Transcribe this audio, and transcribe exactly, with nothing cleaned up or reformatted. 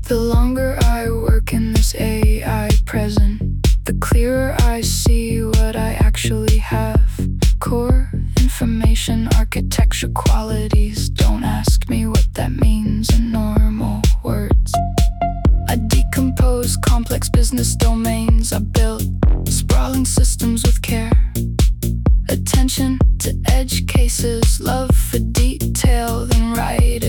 The longer I work in this A I present, the clearer I see what I actually have. Core information architecture qualities. Don't ask me what that means in normal words. I decompose complex business domains. I built sprawling systems with care. Attention to edge cases, love for detail, then write